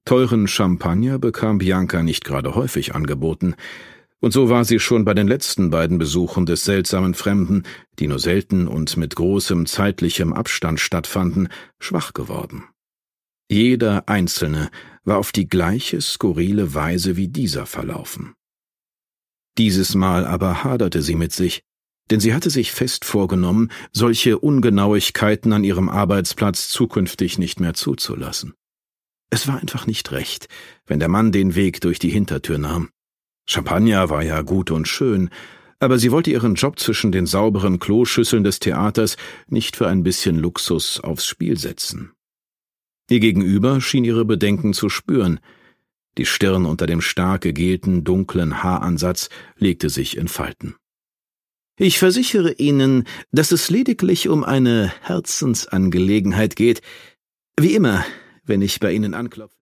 Teuren Champagner bekam Bianca nicht gerade häufig angeboten, und so war sie schon bei den letzten beiden Besuchen des seltsamen Fremden, die nur selten und mit großem zeitlichem Abstand stattfanden, schwach geworden. Jeder einzelne war auf die gleiche skurrile Weise wie dieser verlaufen. Dieses Mal aber haderte sie mit sich, denn sie hatte sich fest vorgenommen, solche Ungenauigkeiten an ihrem Arbeitsplatz zukünftig nicht mehr zuzulassen. Es war einfach nicht recht, wenn der Mann den Weg durch die Hintertür nahm. Champagner war ja gut und schön, aber sie wollte ihren Job zwischen den sauberen Kloschüsseln des Theaters nicht für ein bisschen Luxus aufs Spiel setzen. Ihr Gegenüber schien ihre Bedenken zu spüren. Die Stirn unter dem stark gegelten, dunklen Haaransatz legte sich in Falten. »Ich versichere Ihnen, dass es lediglich um eine Herzensangelegenheit geht. Wie immer, wenn ich bei Ihnen anklopfe.«